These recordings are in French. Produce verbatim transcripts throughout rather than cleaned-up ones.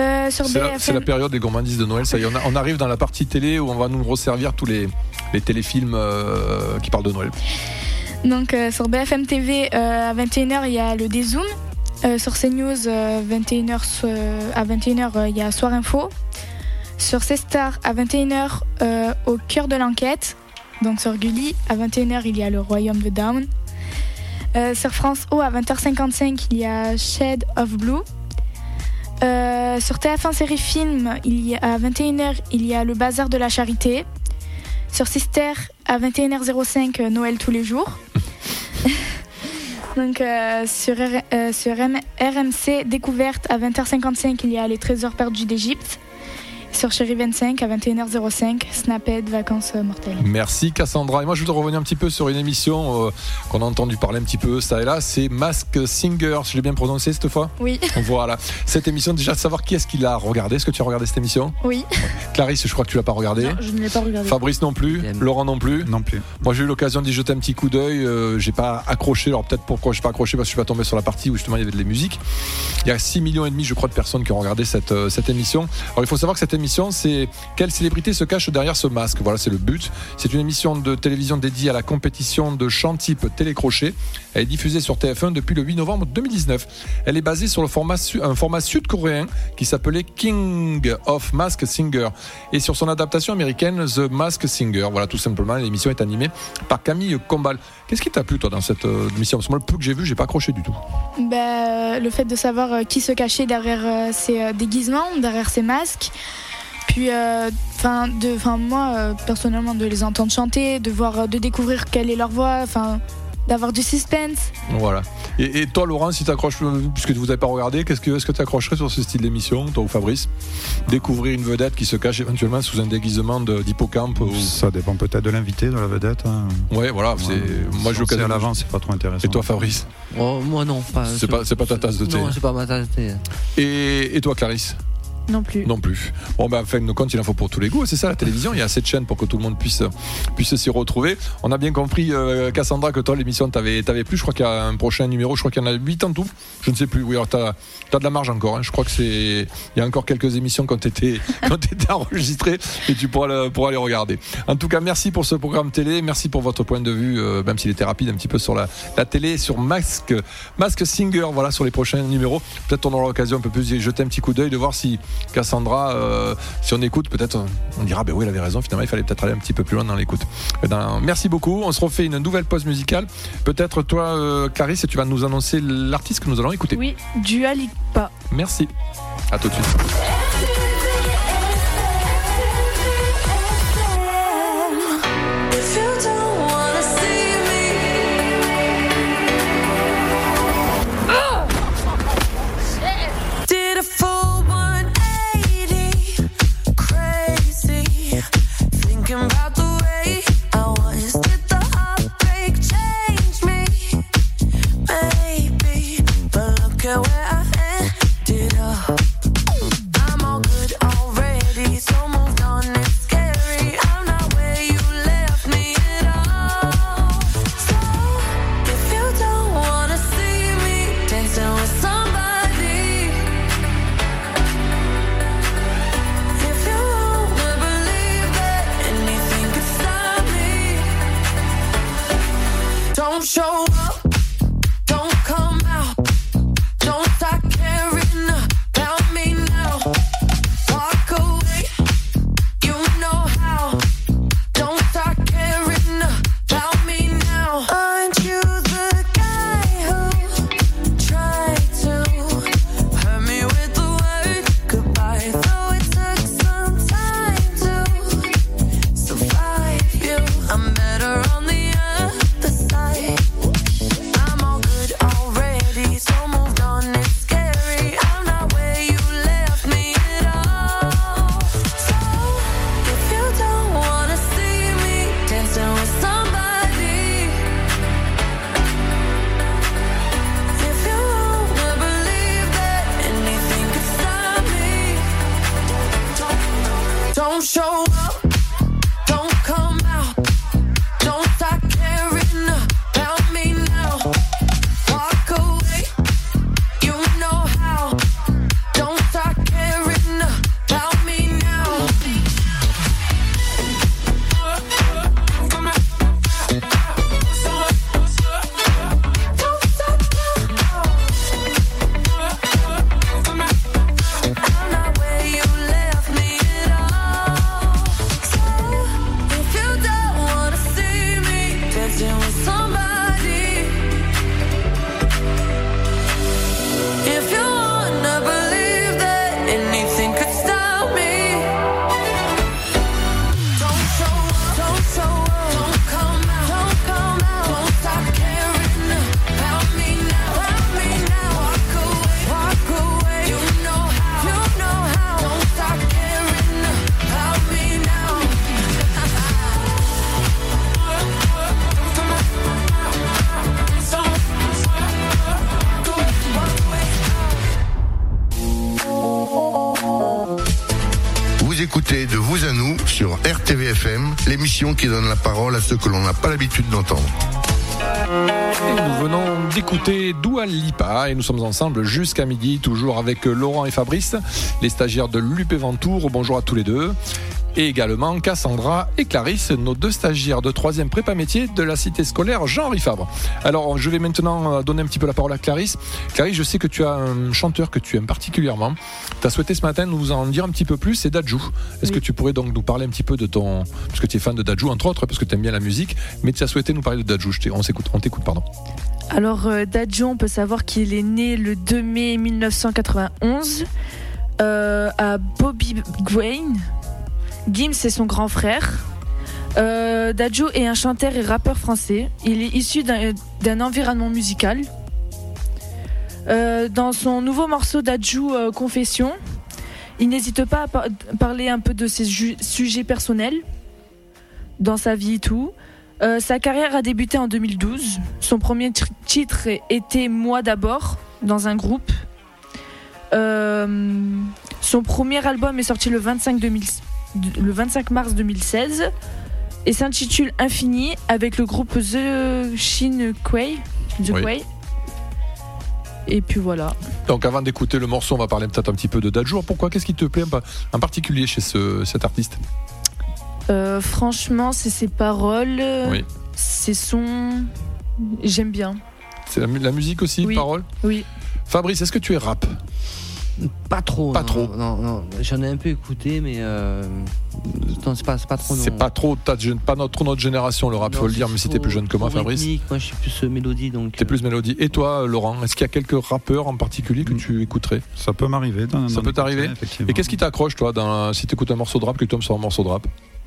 Euh, sur c'est, B F M. la, c'est la période des gourmandises de Noël. Ça y est, on, a, on arrive dans la partie télé où on va nous resservir tous les, les téléfilms euh, qui parlent de Noël. Donc euh, sur B F M T V euh, à vingt et une heures il y a le Dézoom. Euh, sur CNews euh, vingt et une heures, euh, à vingt et une heures euh, il y a Soir Info. Sur C-Star à vingt et une heures euh, au cœur de l'enquête. Donc sur Gulli à vingt et une heures il y a le Royaume de Down. Euh, sur France O à vingt heures cinquante-cinq il y a Shade of Blue. Euh, sur T F un série film il y a, à vingt et une heures il y a le Bazar de la Charité. Sur Sister à vingt et une heures zéro cinq euh, Noël tous les jours. Donc euh, sur, R- euh, sur M- R M C Découverte à vingt heures cinquante-cinq il y a les trésors perdus d'Égypte. Sur Chérie vingt-cinq à vingt et une heures zéro cinq Snapped Vacances mortelles. Merci Cassandra. Et moi je voudrais revenir un petit peu sur une émission euh, qu'on a entendu parler un petit peu ça et là, c'est Masked Singer, si je l'ai bien prononcé cette fois. Oui. Voilà. Cette émission, déjà de savoir qui est-ce qui l'a regardé. Est-ce que tu as regardé cette émission? Oui. Clarisse, je crois que tu l'as pas regardé. Non, je ne l'ai pas regardé. Fabrice non plus. Laurent non plus. Non plus. Moi j'ai eu l'occasion d'y jeter un petit coup d'œil. Euh, j'ai pas accroché. Alors peut-être pourquoi j'ai pas accroché, parce que je suis pas tombé sur la partie où justement il y avait de la musique. Il y a six millions et demi, je crois, de personnes qui ont regardé cette euh, cette émission. Alors il faut savoir que cette émission, c'est quelle célébrité se cache derrière ce masque. Voilà, c'est le but. C'est une émission de télévision dédiée à la compétition de chant type télécrochet. Elle est diffusée sur T F un depuis le huit novembre deux mille dix-neuf. Elle est basée sur le format un format sud-coréen qui s'appelait King of Masked Singer et sur son adaptation américaine The Masked Singer. Voilà, tout simplement. L'émission est animée par Camille Combal. Qu'est-ce qui t'a plu toi dans cette euh, émission? Parce que moi, le peu que j'ai vu, j'ai pas accroché du tout. Bah, le fait de savoir euh, qui se cachait derrière euh, ses euh, déguisements, derrière ses masques. Puis, enfin, euh, de, enfin, moi, euh, personnellement, de les entendre chanter, de voir, euh, de découvrir quelle est leur voix, enfin, d'avoir du suspense. Voilà. Et, et toi, Laurent, si t'accroches, puisque vous n'avez pas regardé, qu'est-ce que, est-ce que tu accrocherais sur ce style d'émission, toi ou Fabrice? Découvrir une vedette qui se cache éventuellement sous un déguisement de, d'hippocampe ou... Ça dépend peut-être de l'invité, de la vedette. Hein. Ouais, voilà. C'est... Ouais, moi, je à l'avant, c'est pas trop intéressant. Et toi, Fabrice? Oh, moi non. Pas, c'est, pas, c'est pas ta tasse de thé. Non, c'est pas ma tasse de thé. Et, et toi, Clarisse? Non plus. Non plus. Bon, ben, fin de compte, il en faut pour tous les goûts. C'est ça, la télévision. Il y a assez de chaînes pour que tout le monde puisse, puisse s'y retrouver. On a bien compris, euh, Cassandra, que toi, l'émission t'avait, t'avait plu. Je crois qu'il y a un prochain numéro. Je crois qu'il y en a huit en tout. Je ne sais plus. Oui, alors t'as, t'as de la marge encore. Hein. Je crois que c'est, il y a encore quelques émissions qui ont été, qui ont été enregistrées et tu pourras, le, pourras les regarder. En tout cas, merci pour ce programme télé. Merci pour votre point de vue, euh, même s'il était rapide un petit peu sur la, la télé, sur Mask, Masked Singer. Voilà, sur les prochains numéros. Peut-être on aura l'occasion un peu plus d'y jeter un petit coup d'œil, de voir si Cassandra, Euh, si on écoute, peut-être on dira ben oui, il avait raison, finalement il fallait peut-être aller un petit peu plus loin dans l'écoute. Dans... Merci beaucoup, on se refait une nouvelle pause musicale. Peut-être toi, euh, Clarisse, tu vas nous annoncer l'artiste que nous allons écouter. Oui, Dua Lipa. Merci, à tout de suite. About the way I was, did the heartbreak change me? Maybe, but look at where I ended up. I'm all good already, so moved on, it's scary. I'm not where you left me at all. So, if you don't wanna see me dancing with somebody, if you wanna believe that anything could stop me, don't show up, don't come out, don't start caring about me now. Walk away, you know how. Don't start caring about me now. Aren't you the guy who tried to hurt me with the word goodbye? Though it took some time to survive you, I'm better on the other side. I'm all good already, so moved on, it's scary. I'm not where you left me at all. So, if you don't wanna see me dancing with somebody, if you wanna believe that anything could stop me, don't, don't show up, don't come out, don't start caring about me now. Walk away, you know how. Don't start caring nous sur R T V F M, l'émission qui donne la parole à ceux que l'on n'a pas l'habitude d'entendre. Et nous venons d'écouter Dua Lipa et nous sommes ensemble jusqu'à midi, toujours avec Laurent et Fabrice, les stagiaires de l'U P Ventoux. Bonjour à tous les deux. Et également Cassandra et Clarisse, nos deux stagiaires de troisième prépa métier de la cité scolaire Jean-Henri Fabre. Alors je vais maintenant donner un petit peu la parole à Clarisse. Clarisse, je sais que tu as un chanteur que tu aimes particulièrement. Tu as souhaité ce matin nous en dire un petit peu plus, c'est Dadju. Est-ce oui. que tu pourrais donc nous parler un petit peu de ton... Parce que tu es fan de Dadju entre autres, parce que tu aimes bien la musique, mais tu as souhaité nous parler de Dadju. On s'écoute, on t'écoute, pardon. Alors euh, Dadju, on peut savoir qu'il est né le deux mai dix-neuf cent quatre-vingt-onze euh, à Bobby Gwain. Gims, c'est son grand frère. Euh, Dadju est un chanteur et rappeur français. Il est issu d'un, d'un environnement musical. Euh, dans son nouveau morceau Dadju euh, Confession, il n'hésite pas à par- parler un peu de ses ju- sujets personnels dans sa vie et tout. Euh, sa carrière a débuté en deux mille douze. Son premier t- titre était Moi d'abord, dans un groupe. Euh, son premier album est sorti le vingt-cinq, deux mille, le vingt-cinq mars deux mille seize et s'intitule Infini avec le groupe The Shin Quay. The oui. Quay. Et puis voilà. Donc avant d'écouter le morceau, on va parler peut-être un petit peu de Dadju. Pourquoi ? Qu'est-ce qui te plaît en particulier chez ce, cet artiste ? euh, Franchement, c'est ses paroles, oui. c'est son... J'aime bien. C'est la, la musique aussi, oui. paroles ? Oui. Fabrice, est-ce que tu es rap ? Pas trop. Pas non, trop. Non, non, j'en ai un peu écouté, mais euh, non, c'est pas, c'est pas trop. C'est non. pas trop, t'as, pas notre, trop notre génération le rap, non, faut le dire, mais si t'es plus jeune que moi, Fabrice. Rythmique. Moi, je suis plus mélodie, donc. T'es plus mélodie. Et toi, Laurent, est-ce qu'il y a quelques rappeurs en particulier que tu écouterais ? Ça peut m'arriver. Dans, Ça dans peut t'arriver. Et qu'est-ce qui t'accroche, toi, dans, si t'écoutes un morceau de rap, que tu tombes sur un morceau de rap ?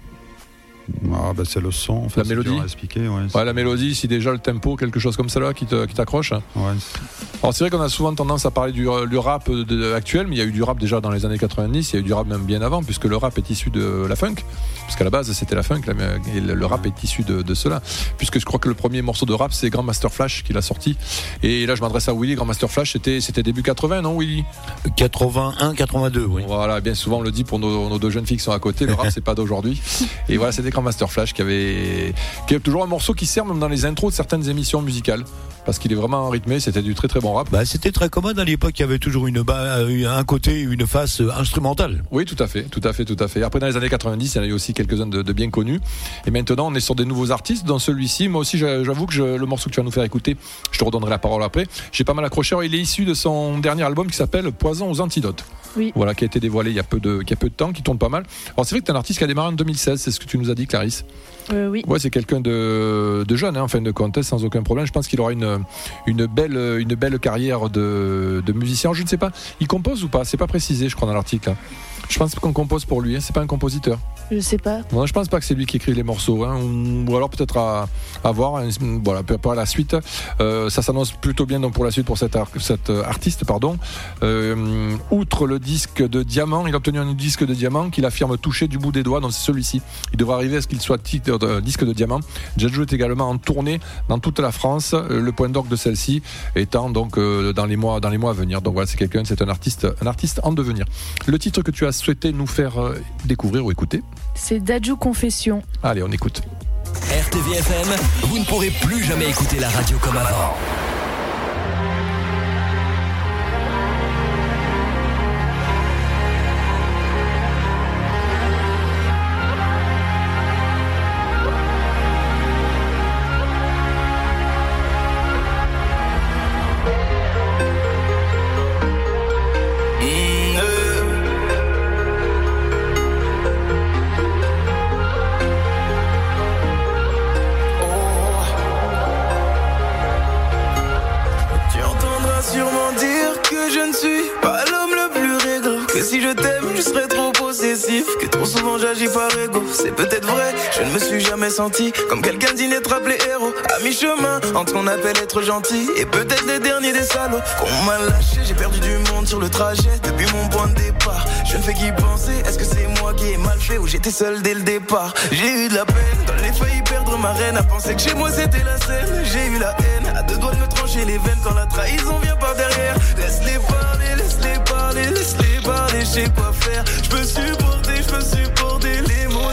Ah ben c'est le son, en fait, la mélodie. Expliquer, ouais, ouais, la mélodie, si déjà le tempo, quelque chose comme ça là qui, te, qui t'accroche. Ouais. Alors c'est vrai qu'on a souvent tendance à parler du, du rap de, de, actuel, mais il y a eu du rap déjà dans les années quatre-vingt-dix, il y a eu du rap même bien avant, puisque le rap est issu de la funk, puisqu'à la base c'était la funk, là, et le, le rap est issu de, de cela, puisque je crois que le premier morceau de rap c'est Grandmaster Flash qui l'a sorti, et là je m'adresse à Willy. Grandmaster Flash c'était, c'était début quatre-vingts, non Willy ? quatre-vingt-un quatre-vingt-deux, oui. Voilà, bien souvent on le dit pour nos, nos deux jeunes filles qui sont à côté, le rap c'est pas d'aujourd'hui, et voilà, c'était Grandmaster Flash qui avait qui est toujours un morceau qui sert même dans les intros de certaines émissions musicales parce qu'il est vraiment rythmé, c'était du très très bon rap. Bah, c'était très commode à l'époque, il y avait toujours une ba... un côté, une face instrumentale. Oui, tout à fait, tout à fait, tout à fait. Après dans les années quatre-vingt-dix, il y en a eu aussi quelques-uns de, de bien connus. Et maintenant, on est sur des nouveaux artistes. Dans celui-ci, moi aussi, j'avoue que je, le morceau que tu vas nous faire écouter, je te redonnerai la parole après. J'ai pas mal accroché. Il est issu de son dernier album qui s'appelle Poison aux antidotes. Oui. Voilà, qui a été dévoilé il y a peu de, il y a peu de temps, qui tourne pas mal. Alors c'est vrai que t'es un artiste qui a démarré en deux mille seize, c'est ce que tu nous as dit, Clarisse. Euh, oui. Ouais, c'est quelqu'un de, de jeune, hein, en fin de compte, sans aucun problème. Je pense qu'il aura une, une belle, une belle carrière de, de musicien. Je ne sais pas, il compose ou pas ? C'est pas précisé, je crois, dans l'article. Hein. Je pense qu'on compose pour lui, hein. C'est pas un compositeur. Je sais pas. Non, je pense pas que c'est lui qui écrit les morceaux, hein. ou, ou alors peut-être à, à voir. Hein. Voilà, peu à la suite. Euh, ça s'annonce plutôt bien donc pour la suite pour cet, ar- cet artiste, pardon. Euh, outre le disque de diamant, il a obtenu un disque de diamant qu'il affirme toucher du bout des doigts. Donc c'est celui-ci. Il devrait arriver à ce qu'il soit titre de, disque de diamant. Dadju est également en tournée dans toute la France. Le point d'orgue de celle-ci étant donc euh, dans les mois dans les mois à venir. Donc voilà, c'est quelqu'un, c'est un artiste, un artiste en devenir. Le titre que tu as souhaité nous faire euh, découvrir ou écouter ? C'est Dadju Confession. Allez, on écoute. R T V F M, vous ne pourrez plus jamais écouter la radio comme avant. Que trop souvent j'agis par ego. C'est peut-être vrai, je ne me suis jamais senti comme quelqu'un d'inattrapable et héros. À mi-chemin entre ce qu'on appelle être gentil et peut-être les derniers des salauds qu'on m'a lâché. J'ai perdu du monde sur le trajet depuis mon point de départ. Je ne fais qu'y penser, est-ce que c'est moi qui ai mal fait ou j'étais seul dès le départ? J'ai eu de la peine, quand j'ai failli perdre ma reine, à penser que chez moi c'était la scène. J'ai eu la haine, à deux doigts de me trancher les veines quand la trahison vient par derrière. Laisse-les parler, laisse-les parler, laisse-les parler, je sais quoi faire. Je peux supporter, je peux supporter les mots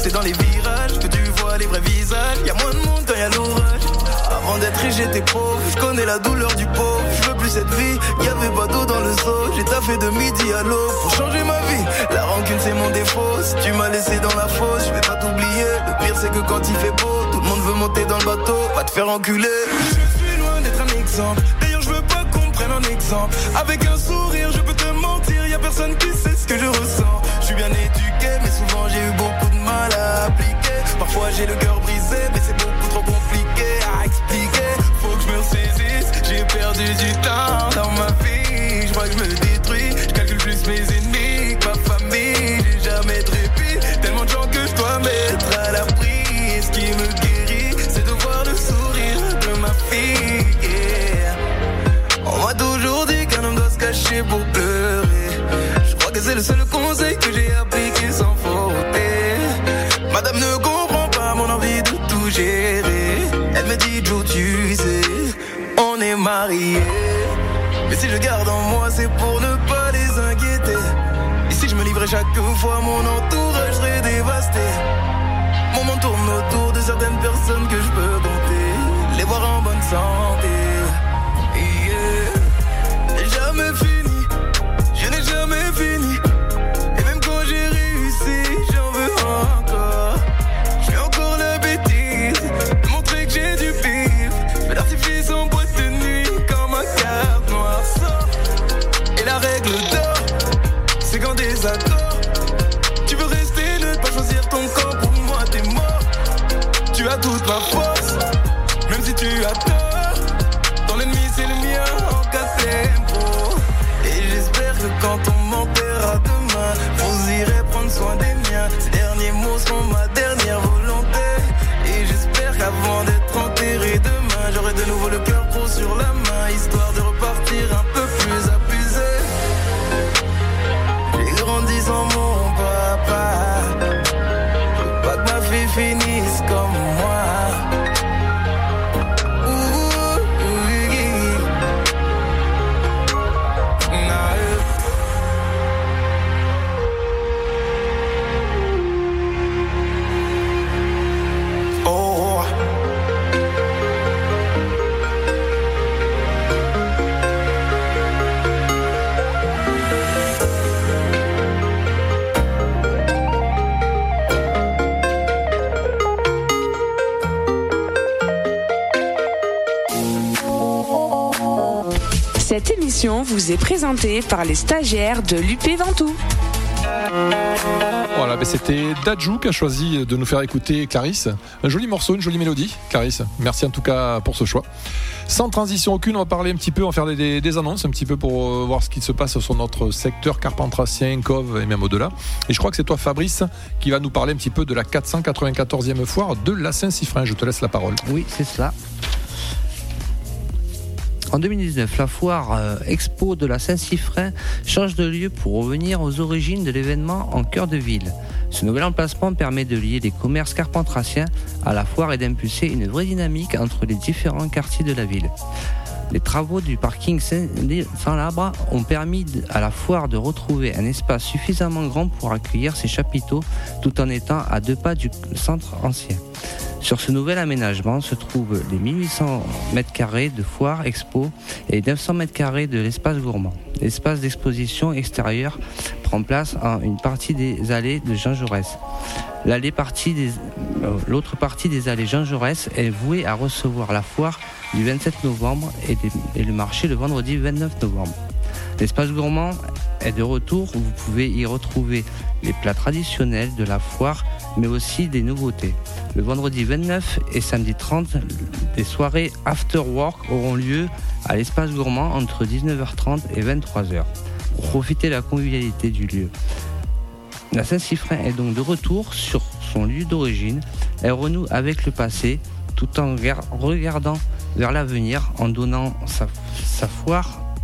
c'est dans les virages que tu vois les vrais visages. Y'a moins de monde quand y'a l'orage. Avant d'être riche j'étais pauvre, je connais la douleur du pauvre. Je veux plus cette vie, y'avait pas d'eau dans le seau. J'ai taffé de midi à l'aube pour changer ma vie. La rancune c'est mon défaut, si tu m'as laissé dans la fosse, je vais pas t'oublier. Le pire c'est que quand il fait beau, tout le monde veut monter dans le bateau, pas te faire enculer. Je suis loin d'être un exemple, d'ailleurs je veux pas qu'on prenne un exemple. Avec un sourire je peux te mentir, y'a personne qui sait ce que je ressens. Je suis bien éduqué mais souvent j'ai eu beaucoup de mal à appliquer. Parfois j'ai le cœur brisé mais c'est beaucoup trop compliqué à expliquer. Faut que je me ressaisisse, j'ai perdu du temps dans ma vie. Je crois que je me détruis, je calcule plus mes ennemis que ma famille. J'ai jamais de répit, tellement de gens que je dois mettre à l'abri. Et ce qui me guérit, c'est de voir le sourire de ma fille, yeah. On m'a toujours dit qu'un homme doit se cacher pour pleurer. Je crois que c'est le seul conseil que j'ai appliqué sans faute. Madame ne comprend pas mon envie de tout gérer. Elle me dit Joe tu sais, on est mariés. Mais si je garde en moi c'est pour ne pas les inquiéter. Et si je me livrais chaque fois mon entourage serait dévasté. Mon monde tourne autour de certaines personnes que je peux compter. Les voir en bonne santé, yeah. Jamais fini, je n'ai jamais fini. Et même quand j'ai réussi, j'en veux encore. J'ai encore la bêtise de montrer que j'ai du pif. Mais l'artifice en boîte de nuit quand ma carte noire sort. Et la règle d'or, c'est qu'en désaccord, tu veux rester, ne pas choisir ton camp. Pour moi t'es mort, tu as toute ma force. Même si tu as tort, ton ennemi c'est le mien en quatre tempo. Et j'espère que quand on m'enterrera demain, vous irez prendre soin des miens. Ces derniers mots seront ma dernière volonté. Et j'espère qu'avant d'être enterré demain, j'aurai de nouveau le cœur gros sur la main, histoire de repartir un peu plus abusé. J'ai grandi sans mon papa, je veux pas que ma fille finisse comme moi. Cette émission vous est présentée par les stagiaires de l'U P Ventoux. Voilà, ben c'était Dadju qui a choisi de nous faire écouter Clarisse. Un joli morceau, une jolie mélodie, Clarisse. Merci en tout cas pour ce choix. Sans transition aucune, on va parler un petit peu, on va faire des, des annonces un petit peu pour euh, voir ce qui se passe sur notre secteur carpentracien, Cove et même au-delà. Et je crois que c'est toi, Fabrice, qui va nous parler un petit peu de la quatre cent quatre-vingt-quatorzième foire de la Saint-Siffrin. Je te laisse la parole. Oui, c'est ça. En deux mille dix-neuf, la foire euh, Expo de la Saint-Siffrin change de lieu pour revenir aux origines de l'événement en cœur de ville. Ce nouvel emplacement permet de lier les commerces carpentraciens à la foire et d'impulser une vraie dynamique entre les différents quartiers de la ville. Les travaux du parking Saint-Labre ont permis à la foire de retrouver un espace suffisamment grand pour accueillir ses chapiteaux tout en étant à deux pas du centre ancien. Sur ce nouvel aménagement se trouvent les mille huit cents mètres carrés de foire expo et neuf cents mètres carrés de l'espace gourmand. L'espace d'exposition extérieur prend place en une partie des allées de Jean Jaurès. L'allée partie des, euh, l'autre partie des allées Jean Jaurès est vouée à recevoir la foire du vingt-sept novembre et, des, et le marché le vendredi vingt-neuf novembre. L'espace gourmand est de retour, vous pouvez y retrouver les plats traditionnels de la foire, mais aussi des nouveautés. Le vendredi vingt-neuf et samedi trente, des soirées after work auront lieu à l'espace gourmand entre dix-neuf heures trente et vingt-trois heures. Pour profiter de la convivialité du lieu. La Saint-Siffrin est donc de retour sur son lieu d'origine. Elle renoue avec le passé tout en regardant vers l'avenir en donnant sa, sa foire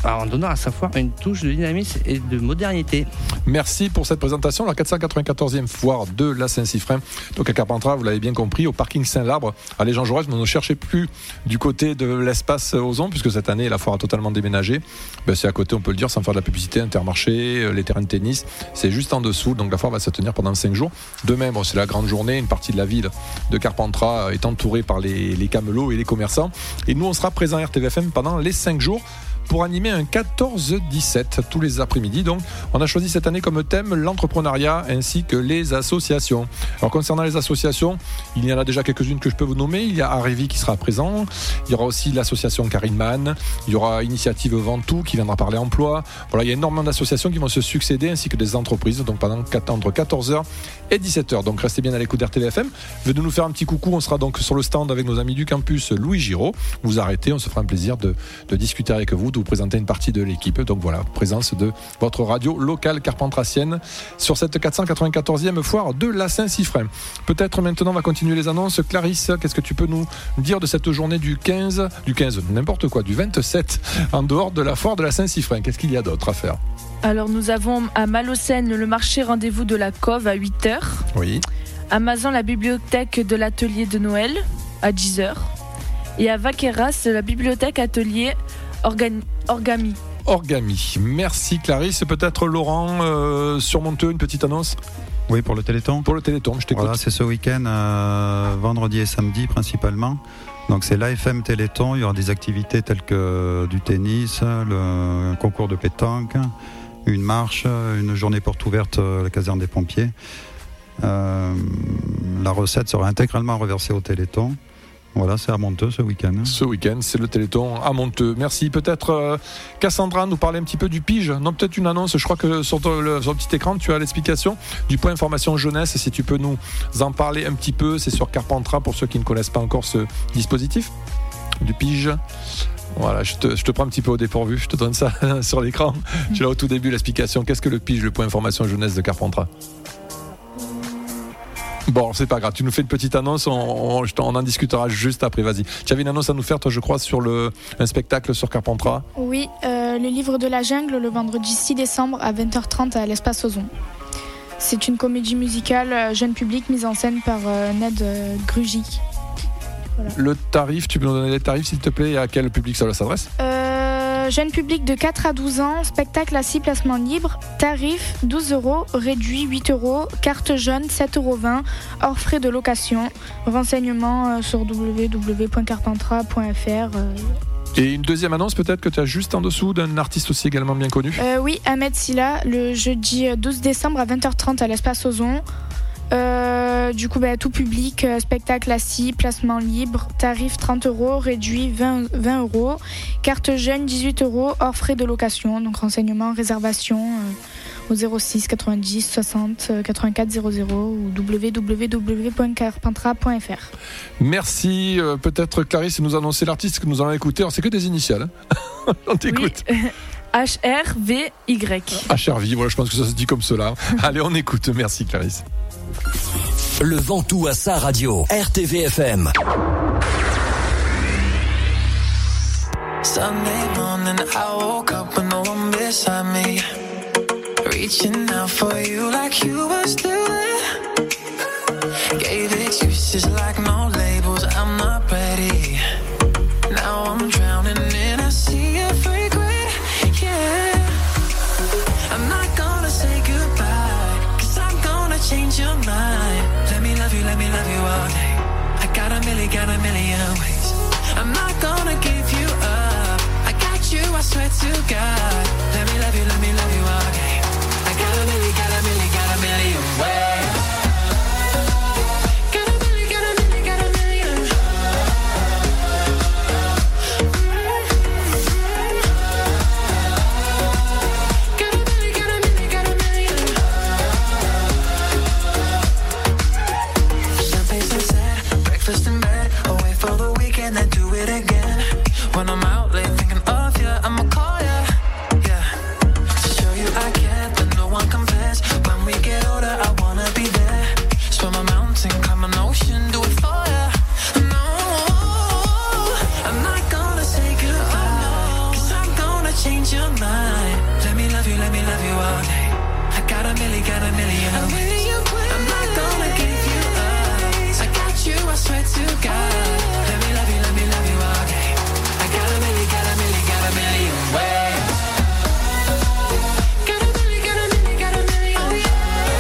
en donnant à sa foire une touche de dynamisme et de modernité. Merci pour cette présentation. La quatre cent quatre-vingt-quatorzième foire de la Saint-Cyfrin, donc à Carpentras, vous l'avez bien compris, au parking Saint-Labre. Allez, Jean Jaurès, ne cherchez plus du côté de l'espace Ozon, puisque cette année, la foire a totalement déménagé. Ben, c'est à côté, on peut le dire, sans faire de la publicité, Intermarché, les terrains de tennis. C'est juste en dessous, donc la foire va se tenir pendant cinq jours. Demain, bon, c'est la grande journée. Une partie de la ville de Carpentras est entourée par les, les camelots et les commerçants. Et nous, on sera présents à R T V F M pendant les cinq jours pour animer un quatorze dix-sept tous les après-midi. Donc, on a choisi cette année comme thème l'entrepreneuriat ainsi que les associations. Alors, concernant les associations, il y en a déjà quelques-unes que je peux vous nommer. Il y a Arévi qui sera présent. Il y aura aussi l'association Karine Mann. Il y aura Initiative Ventoux qui viendra parler emploi. Voilà, il y a énormément d'associations qui vont se succéder ainsi que des entreprises. Donc, pendant entre quatorze heures et dix-sept heures. Donc, restez bien à l'écoute d'R T V F M. Venez nous faire un petit coucou. On sera donc sur le stand avec nos amis du campus Louis Giraud. Vous arrêtez, on se fera un plaisir de, de discuter avec vous, de vous présenter une partie de l'équipe. Donc voilà, présence de votre radio locale carpentracienne sur cette quatre cent quatre-vingt-quatorzième foire de la Saint-Cyfrin. Peut-être maintenant on va continuer les annonces. Clarisse, qu'est-ce que tu peux nous dire de cette journée du quinze, du quinze, n'importe quoi, du vingt-sept, en dehors de la foire de la Saint-Cyfrin? Qu'est-ce qu'il y a d'autre à faire? Alors nous avons à Malocène le marché rendez-vous de la Cove à huit heures. Oui. À Mazan la bibliothèque de l'atelier de Noël à dix heures. Et à Vaqueras la bibliothèque atelier Organ... Orgami. Orgami. Merci Clarisse. Peut-être Laurent, euh, sur Monteux, une petite annonce? Oui, pour le Téléthon. Pour le Téléthon, je t'écoute. Voilà, c'est ce week-end, euh, vendredi et samedi principalement. Donc c'est l'A F M Téléthon. Il y aura des activités telles que du tennis, le concours de pétanque, une marche, une journée porte ouverte à la caserne des pompiers. Euh, la recette sera intégralement reversée au Téléthon. Voilà, c'est à Monteux ce week-end. Ce week-end, c'est le Téléthon à Monteux. Merci. Peut-être euh, Cassandra nous parler un petit peu du Pige. Non, peut-être une annonce. Je crois que sur, ton, le, sur le petit écran, tu as l'explication du point information jeunesse. Si tu peux nous en parler un petit peu, c'est sur Carpentras pour ceux qui ne connaissent pas encore ce dispositif du Pige. Voilà, je te, je te prends un petit peu au dépourvu. Je te donne ça sur l'écran. Tu l'as au tout début l'explication. Qu'est-ce que le Pige, le point information jeunesse de Carpentras? Bon, c'est pas grave, tu nous fais une petite annonce, on, on, on en discutera juste après, vas-y. Tu avais une annonce à nous faire, toi, je crois, sur le, un spectacle sur Carpentras. Oui, euh, le livre de la jungle, le vendredi six décembre à vingt heures trente à l'Espace Ozon. C'est une comédie musicale euh, jeune public mise en scène par euh, Ned euh, Grugy. Voilà. Le tarif, tu peux nous donner les tarifs, s'il te plaît, et à quel public ça s'adresse? euh, Jeune public de quatre à douze ans, spectacle assis, placement libre, tarif douze euros, réduit huit euros, carte jaune sept euros vingt, hors frais de location. Renseignements euh, sur w w w point carpentras point f r. Euh. Et une deuxième annonce peut-être que tu as juste en dessous d'un artiste aussi également bien connu. euh, Oui, Ahmed Silla, le jeudi douze décembre à vingt heures trente à l'Espace Ozon. Euh, du coup, bah, tout public, euh, spectacle assis, placement libre, tarif trente euros, réduit vingt euros, carte jeune dix-huit euros, hors frais de location. Donc renseignements, réservation euh, au zéro six quatre-vingt-dix soixante quatre-vingt-quatre zéro zéro ou w w w point carpentras point f r. Merci. Euh, peut-être Clarisse nous annoncer l'artiste que nous allons écouter. Alors c'est que des initiales. Hein. On t'écoute. Oui. H R V Y. H R V, voilà, je pense que ça se dit comme cela. Allez, on écoute. Merci Clarisse. Le Ventoux à sa radio, R T V F M. Sunday morning, I woke up with no one beside me. Reaching out for you like you were still there. Gave excuses like no labels, I'm not ready. Now I'm drowning in a sea of regret, yeah. I'm not gonna say goodbye, cause I'm gonna change your mind. Let me love you, let me love you all day. I got a million, got a million ways. I'm not gonna give you up, I got you, I swear to God. Let me love you, let me love you all day. I got a million, got a million, got a million ways. got a million ways. I'm not gonna give you up. I got you, I swear to God. Let me love you, let me love you all day. I got a million, got a million, got a million ways. Got a million, got a million, got a million. Oh yeah.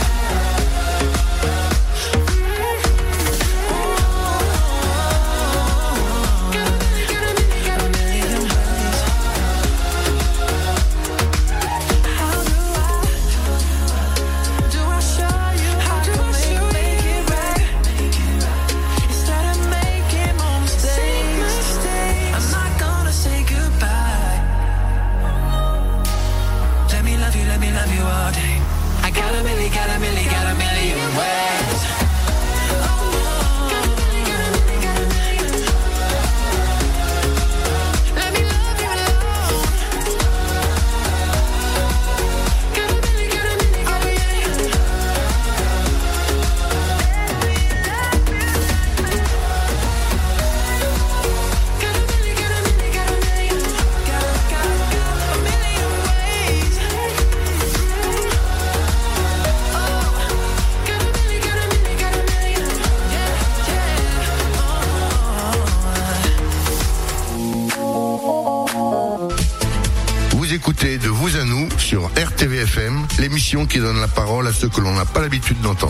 Écoutez De Vous à Nous sur R T V F M, l'émission qui donne la parole à ceux que l'on n'a pas l'habitude d'entendre.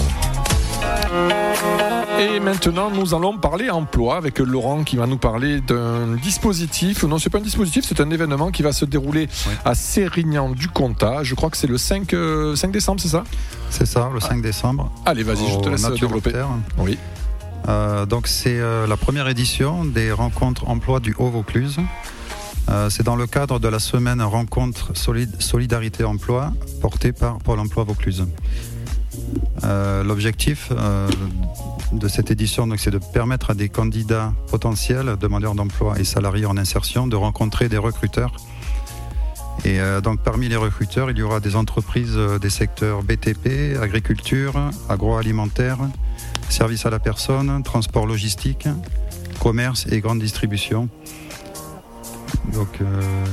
Et maintenant, nous allons parler emploi avec Laurent qui va nous parler d'un dispositif. Non, c'est pas un dispositif, c'est un événement qui va se dérouler oui. à Sérignan-du-Comtat. Je crois que c'est le cinq, euh, cinq décembre, c'est ça ? C'est ça, le cinq décembre. Allez, vas-y, je te laisse développer. Oui. Euh, donc, c'est euh, la première édition des rencontres emploi du Haut-Vaucluse. Euh, c'est dans le cadre de la semaine rencontre solide, Solidarité Emploi portée par Pôle Emploi Vaucluse. Euh, l'objectif euh, de cette édition, donc, c'est de permettre à des candidats potentiels, demandeurs d'emploi et salariés en insertion de rencontrer des recruteurs. Et euh, donc parmi les recruteurs, il y aura des entreprises euh, des secteurs B T P, agriculture, agroalimentaire, services à la personne, transport logistique, commerce et grande distribution. Donc, euh,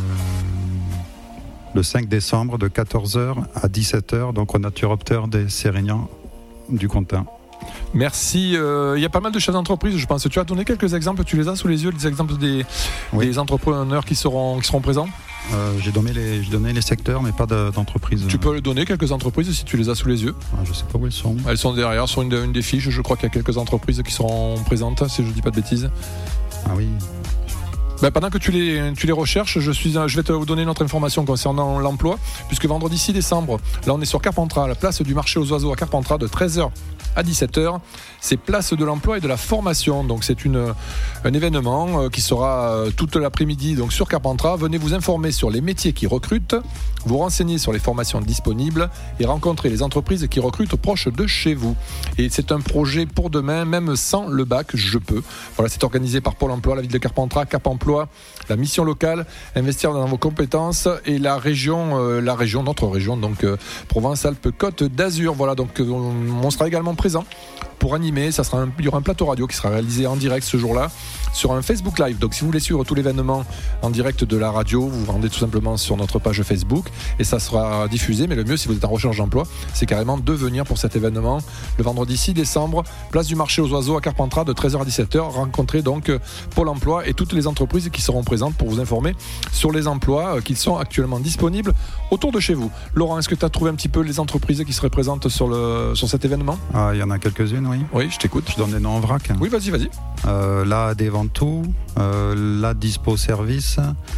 le cinq décembre de quatorze heures à dix-sept heures, donc au Naturoptère des Sérignans du Comtat. Merci. Euh, il y a pas mal de chefs d'entreprise, je pense. Tu as donné quelques exemples, tu les as sous les yeux, les exemples des, oui. des entrepreneurs qui seront, qui seront présents euh, j'ai, donné les, j'ai donné les secteurs, mais pas de, d'entreprise. Tu peux donner quelques entreprises si tu les as sous les yeux. ah, Je ne sais pas où elles sont. Elles sont derrière, sur une, une des fiches. Je crois qu'il y a quelques entreprises qui seront présentes, si je ne dis pas de bêtises. Ah oui. Ben, pendant que tu les, tu les recherches, je, suis, je vais te donner notre information concernant l'emploi, puisque vendredi six décembre, là on est sur Carpentras, la place du marché aux oiseaux à Carpentras, de treize heures à dix-sept heures. C'est place de l'emploi et de la formation. Donc c'est une, un événement qui sera toute l'après-midi donc sur Carpentras. Venez vous informer sur les métiers qui recrutent, vous renseigner sur les formations disponibles et rencontrer les entreprises qui recrutent proches de chez vous. Et c'est un projet pour demain, même sans le bac, je peux. Voilà, c'est organisé par Pôle Emploi, la ville de Carpentras, Cap Emploi, la mission locale, investir dans vos compétences et la région, euh, la région, notre région, donc euh, Provence-Alpes-Côte d'Azur. Voilà, donc euh, on sera également présent pour animer. Ça sera un, il y aura un plateau radio qui sera réalisé en direct ce jour-là sur un Facebook Live. Donc si vous voulez suivre tout l'événement en direct de la radio, vous vous rendez tout simplement sur notre page Facebook et ça sera diffusé. Mais le mieux, si vous êtes en recherche d'emploi, c'est carrément de venir pour cet événement le vendredi six décembre, place du marché aux oiseaux à Carpentras, de treize heures à dix-sept heures. Rencontrer donc Pôle Emploi et toutes les entreprises qui seront présentes pour vous informer sur les emplois qui sont actuellement disponibles autour de chez vous. Laurent, est-ce que tu as trouvé un petit peu les entreprises qui seraient présentes sur, le, sur cet événement ? Ah, il y en a quelques-unes, oui. Oui, je t'écoute. Je donne des noms en vrac. Oui, vas-y, vas-y. Euh, la des Ventoux, euh, la Dispo Service,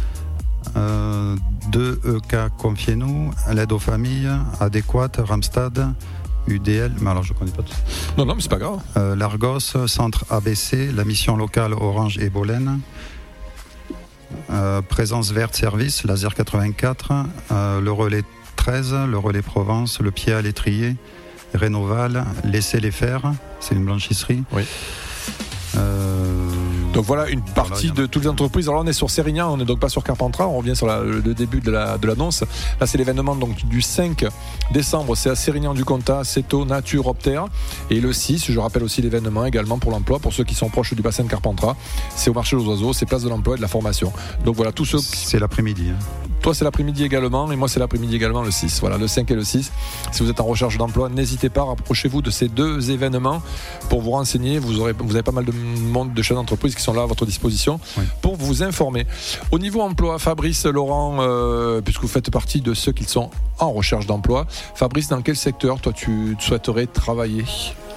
euh, deux E K Confiez-nous, l'aide aux familles, Adéquate, Ramstad, U D L, mais alors je ne connais pas tout. Non, non, mais c'est pas grave. Euh, L'Argos, Centre A B C, la mission locale Orange et Bolène, euh, Présence Verte Service, Laser quatre-vingt-quatre, euh, le Relais treize, le Relais Provence, le Pied à l'étrier, Rénoval, Laissez-les faire, c'est une blanchisserie. Oui. Euh... Donc voilà une partie voilà, de toutes les entreprises. Alors là on est sur Sérignan, on n'est donc pas sur Carpentras, on revient sur la, le début de, la, de l'annonce. Là c'est l'événement donc, du cinq décembre, c'est à Sérignan-du-Comtat, c'est au Naturoptère. Et le six, je rappelle aussi l'événement également pour l'emploi, pour ceux qui sont proches du bassin de Carpentras, c'est au marché aux oiseaux, c'est place de l'emploi et de la formation. Donc voilà, tout ce... C'est l'après-midi. Hein. Toi, c'est l'après-midi également, et moi, c'est l'après-midi également le six. Voilà, le cinq et le six. Si vous êtes en recherche d'emploi, n'hésitez pas, rapprochez-vous de ces deux événements pour vous renseigner. Vous aurez, vous avez pas mal de monde, de chefs d'entreprise qui sont là à votre disposition oui. pour vous informer. Au niveau emploi, Fabrice, Laurent, euh, puisque vous faites partie de ceux qui sont en recherche d'emploi, Fabrice, dans quel secteur toi tu souhaiterais travailler ?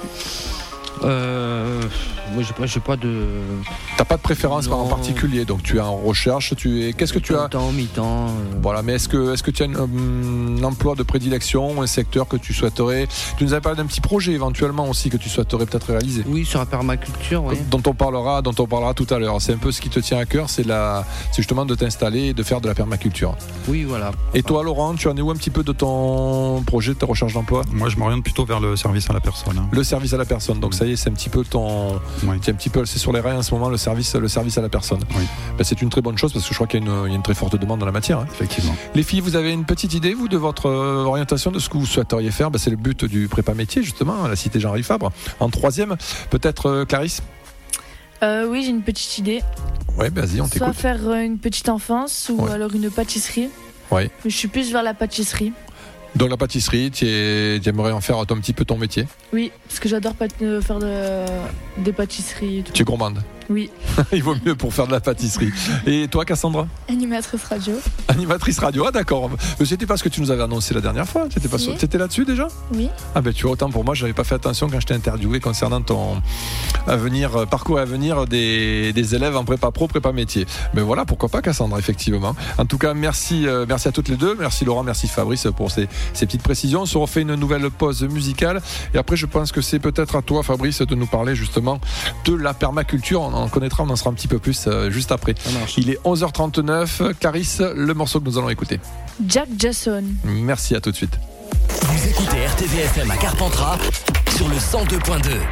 Euh, moi j'ai pas, j'ai pas de. T'as pas de préférence non. en particulier, donc tu es en recherche. Tu es. Qu'est-ce que tu as ? Mi-temps, mi-temps. Euh... Voilà, mais est-ce que est-ce que tu as un, un emploi de prédilection, un secteur que tu souhaiterais ? Tu nous avais parlé d'un petit projet éventuellement aussi que tu souhaiterais peut-être réaliser. Oui, sur la permaculture, oui. Dont on parlera, dont on parlera tout à l'heure. C'est un peu ce qui te tient à cœur, c'est la, c'est justement de t'installer et de faire de la permaculture. Oui, voilà. Et toi, Laurent, tu en es où un petit peu de ton projet, de ta recherche d'emploi ? Moi, je m'oriente plutôt vers le service à la personne. Hein. Le service à la personne. Donc ça y est, c'est un petit peu ton, oui. c'est un petit peu, c'est sur les rails en ce moment le service, le service à la personne. Oui. Ben, c'est une très bonne chose parce que je crois qu'il y a une, il y a une très forte demande dans la matière. Hein. Effectivement. Les filles, vous avez une petite idée vous de votre orientation, de ce que vous souhaiteriez faire ? Ben, c'est le but du prépa métier justement à la cité Jean-Henri Fabre. En troisième, peut-être euh, Clarisse. Euh, oui, j'ai une petite idée. Ouais, ben, vas-y, on t'écoute. Soit faire une petite enfance ou ouais. alors une pâtisserie. Ouais. Mais je suis plus vers la pâtisserie. Donc la pâtisserie, tu aimerais en faire un petit peu ton métier ? Oui, parce que j'adore pat- faire de, des pâtisseries et tout. Tu es gourmande ? Oui. Il vaut mieux pour faire de la pâtisserie. Et toi, Cassandra ? Animatrice radio. Animatrice radio, ah d'accord. Mais c'était pas ce que tu nous avais annoncé la dernière fois. T'étais, pas si. sur... T'étais là-dessus déjà ? Oui. Ah ben tu vois, autant pour moi, je n'avais pas fait attention quand je t'ai interviewé concernant ton avenir, parcours à venir des, des élèves en prépa pro, prépa métier. Mais voilà, pourquoi pas Cassandra, effectivement. En tout cas, merci, euh, merci à toutes les deux. Merci Laurent, merci Fabrice pour ces, ces petites précisions. On se refait une nouvelle pause musicale. Et après, je pense que c'est peut-être à toi, Fabrice, de nous parler justement de la permaculture. On en connaîtra, on en sera un petit peu plus euh, juste après. Il est onze heures trente-neuf. Clarisse, le morceau que nous allons écouter. Jack Jason. Merci, à tout de suite. Vous écoutez R T V F M à Carpentras sur le cent deux point deux.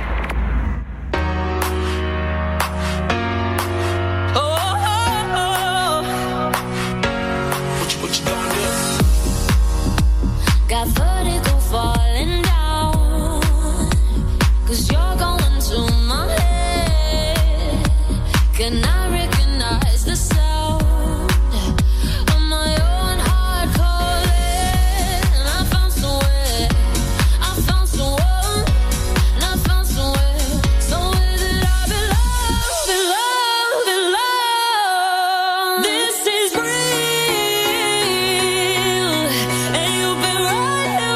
Can I recognize the sound of my own heart calling? I found somewhere, I found someone, and I found somewhere, somewhere that I belong, belong, belong. This is real, and you've been right here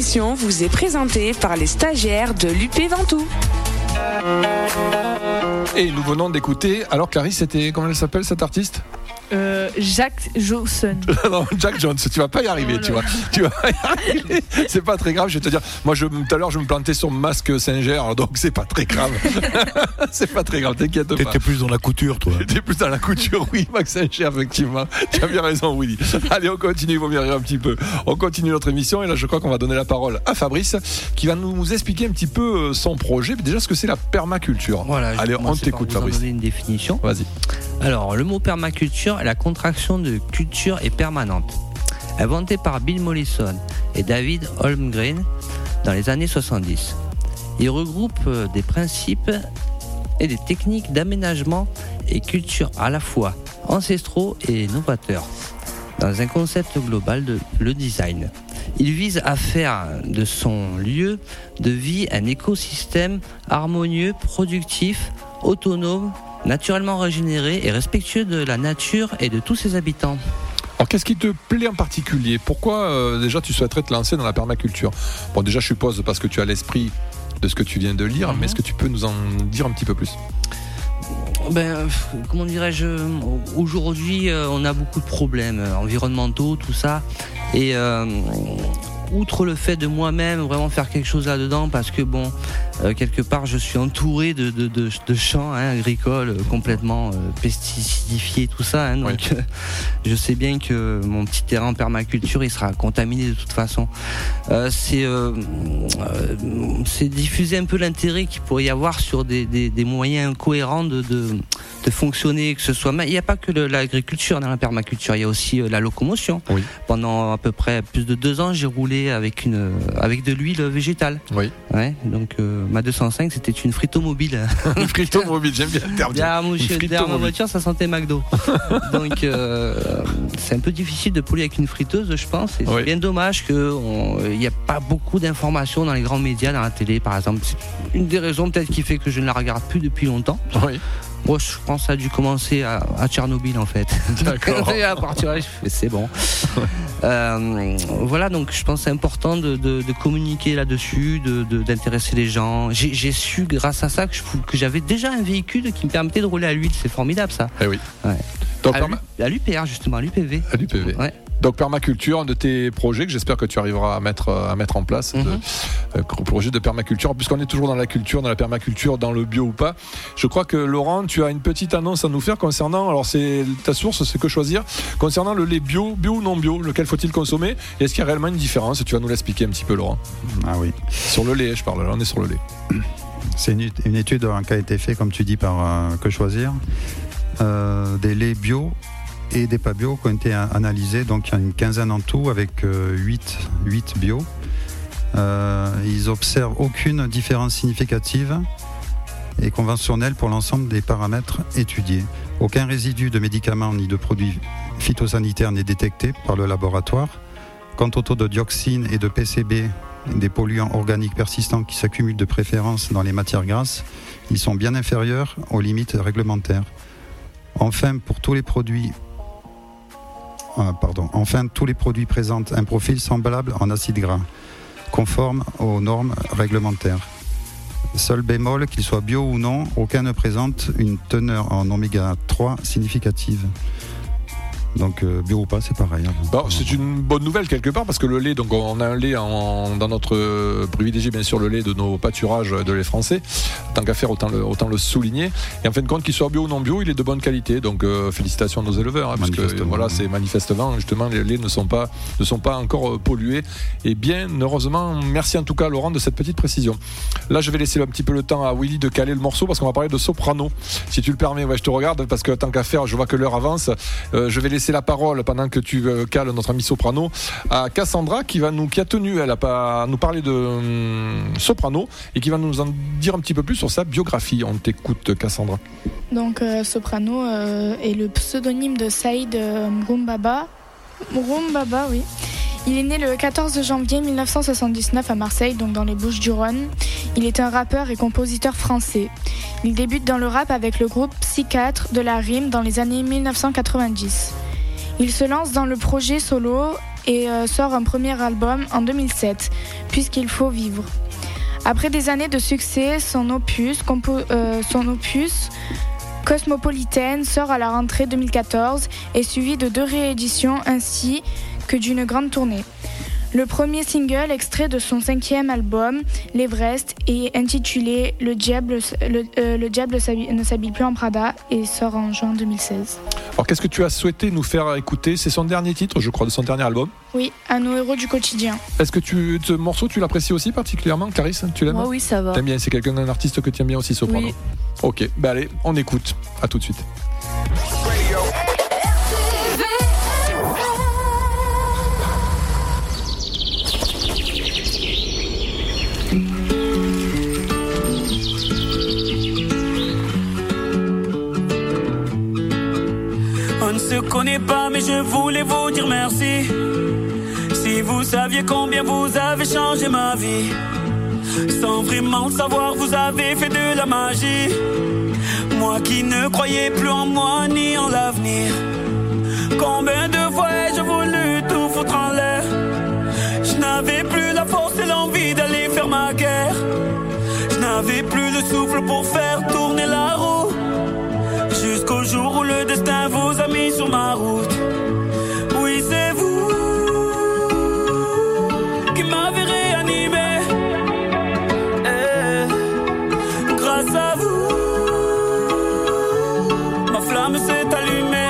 émission vous est présentée par les stagiaires de l'U P Ventoux. Et nous venons d'écouter. Alors Clarisse, c'était comment elle s'appelle cette artiste? Euh, Jack Johnson. Non, Jack Jones, tu vas pas y arriver, oh tu vois. Tu vas pas y arriver. C'est pas très grave, je vais te dire. Moi, je, tout à l'heure, je me plantais sur Masque Singer, donc c'est pas très grave. C'est pas très grave, t'inquiète pas. T'étais plus dans la couture, toi. T'étais plus dans la couture, oui, Max Singer, effectivement. Tu as bien raison, Willy. Allez, on continue, il vaut mieux rire un petit peu. On continue notre émission, et là, je crois qu'on va donner la parole à Fabrice, qui va nous expliquer un petit peu son projet. Déjà, ce que c'est la permaculture. Voilà. Allez, on t'écoute, Fabrice. Je vais vous donner une définition. Vas-y. Alors, le mot permaculture est la contraction de culture et permanente. Inventé par Bill Mollison et David Holmgren dans les années soixante-dix. Il regroupe des principes et des techniques d'aménagement et culture à la fois ancestraux et novateurs, dans un concept global de le design. Il vise à faire de son lieu de vie un écosystème harmonieux, productif, autonome, naturellement régénéré et respectueux de la nature et de tous ses habitants. Alors qu'est-ce qui te plaît en particulier? Pourquoi euh, déjà tu souhaiterais te lancer dans la permaculture? Bon, déjà je suppose parce que tu as l'esprit de ce que tu viens de lire, mm-hmm. mais est-ce que tu peux nous en dire un petit peu plus? Ben, comment dirais-je, aujourd'hui euh, on a beaucoup de problèmes environnementaux, tout ça, et euh, outre le fait de moi-même vraiment faire quelque chose là-dedans, parce que bon, euh, quelque part je suis entouré de, de, de, de champs hein, agricoles euh, complètement euh, pesticidifiés, tout ça, hein, donc oui. euh, je sais bien que mon petit terrain en permaculture il sera contaminé de toute façon. Euh, c'est, euh, euh, c'est diffuser un peu l'intérêt qu'il pourrait y avoir sur des, des, des moyens cohérents de, de, de fonctionner, que ce soit. Mais il n'y a pas que le, l'agriculture dans la permaculture, il y a aussi euh, la locomotion. Oui. Pendant à peu près plus de deux ans, j'ai roulé avec une avec de l'huile végétale. Oui. Ouais. Donc euh, ma deux cent cinq, c'était une frito-mobile. Une frito-mobile, j'aime bien le terme. Derrière, derrière ma voiture, ça sentait McDo. Donc euh, c'est un peu difficile de polluer avec une friteuse, je pense. Et c'est oui. bien dommage qu'il n'y a pas beaucoup d'informations dans les grands médias, dans la télé, par exemple. C'est une des raisons peut-être qui fait que je ne la regarde plus depuis longtemps. Oui. Moi, je pense que ça a dû commencer à, à Tchernobyl, en fait. D'accord. Et à partir de là, je fais, c'est bon. euh, voilà, donc je pense que c'est important de, de, de communiquer là-dessus, de, de, d'intéresser les gens. J'ai, j'ai su, grâce à ça, que, je, que j'avais déjà un véhicule qui me permettait de rouler à l'huile. C'est formidable, ça. Eh oui. Ouais. Donc, à, perma... à l'U P R, justement, à l'U P V. À l'U P V. Ouais. Donc permaculture, un de tes projets que j'espère que tu arriveras à mettre, à mettre en place, mm-hmm. de, euh, projet de permaculture, puisqu'on est toujours dans la culture, dans la permaculture, dans le bio ou pas. Je crois que Laurent, tu as une petite annonce à nous faire concernant, alors c'est ta source, c'est que choisir, concernant le lait bio, bio ou non bio, lequel faut-il consommer, et est-ce qu'il y a réellement une différence? Tu vas nous l'expliquer un petit peu, Laurent. Ah oui. Sur le lait, je parle, là on est sur le lait. C'est une, une étude qui a été faite, comme tu dis, par euh, Que Choisir, euh, des laits bio et des pas bio qui ont été analysés, donc il y a une quinzaine en tout avec euh, huit, huit bio. Euh, ils observent aucune différence significative et conventionnelle pour l'ensemble des paramètres étudiés. Aucun résidu de médicaments ni de produits phytosanitaires n'est détecté par le laboratoire. Quant au taux de dioxine et de P C B, des polluants organiques persistants qui s'accumulent de préférence dans les matières grasses, ils sont bien inférieurs aux limites réglementaires. Enfin, pour tous les produits Ah, pardon. Enfin, tous les produits présentent un profil semblable en acides gras, conforme aux normes réglementaires. Seul bémol, qu'il soit bio ou non, aucun ne présente une teneur en oméga trois significative. Donc euh, bio ou pas, c'est pareil. Hein. Bon, c'est une bonne nouvelle quelque part parce que le lait, donc on a un lait en, dans notre euh, privilégié bien sûr le lait de nos pâturages de lait français. Tant qu'à faire, autant le, autant le souligner. Et en fin de compte, qu'il soit bio ou non bio, il est de bonne qualité. Donc euh, félicitations à nos éleveurs, hein, parce que euh, voilà, c'est manifestement justement les laits ne sont pas ne sont pas encore euh, pollués. Et bien heureusement, merci en tout cas Laurent de cette petite précision. Là, je vais laisser un petit peu le temps à Willy de caler le morceau parce qu'on va parler de soprano. Si tu le permets, ouais, je te regarde parce que tant qu'à faire, je vois que l'heure avance. Euh, je vais laisser la parole pendant que tu euh, cales notre ami soprano à Cassandra qui va nous qui a tenu elle a pas à nous parler de euh, soprano et qui va nous en dire un petit peu plus sur sa biographie. On t'écoute Cassandra. Donc euh, soprano euh, est le pseudonyme de Saïd euh, Mroumbaba. Mroumbaba, oui. Il est né le quatorze janvier mille neuf cent soixante-dix-neuf à Marseille, donc dans les Bouches-du-Rhône. Il est un rappeur et compositeur français. Il débute dans le rap avec le groupe Psychiatre de la Rime dans les années mille neuf cent quatre-vingt-dix. Il se lance dans le projet solo et euh, sort un premier album en deux mille sept. puisqu'il faut vivre. Après des années de succès, son opus, compo, euh, son opus Cosmopolitaine sort à la rentrée deux mille quatorze et suivi de deux rééditions ainsi que d'une grande tournée. Le premier single, extrait de son cinquième album, l'Everest, est intitulé Le diable, le, euh, le diable ne s'habille plus en Prada et sort en juin deux mille seize. Alors qu'est-ce que tu as souhaité nous faire écouter? C'est son dernier titre, je crois, de son dernier album. Oui, à nos héros du quotidien. Est-ce que tu, ce morceau, tu l'apprécies aussi particulièrement, Clarisse? Tu l'aimes? Moi, oui, ça va. T'aimes bien? C'est quelqu'un d'un artiste que tu aimes bien aussi, Soprano? Oui. Ok, ben allez, on écoute. À tout de suite. On ne se connaît pas, mais je voulais vous dire merci. Si vous saviez combien vous avez changé ma vie, sans vraiment le savoir, vous avez fait de la magie. Moi qui ne croyais plus en moi ni en l'avenir, combien de fois ai-je voulu tout foutre en l'air. Je n'avais plus la force et l'envie d'aller faire ma guerre. Je n'avais plus le souffle pour faire tourner la roue, jusqu'au jour où le destin vous a mis sur ma route. Oui, c'est vous qui m'avez réanimé. Eh, grâce à vous, ma flamme s'est allumée.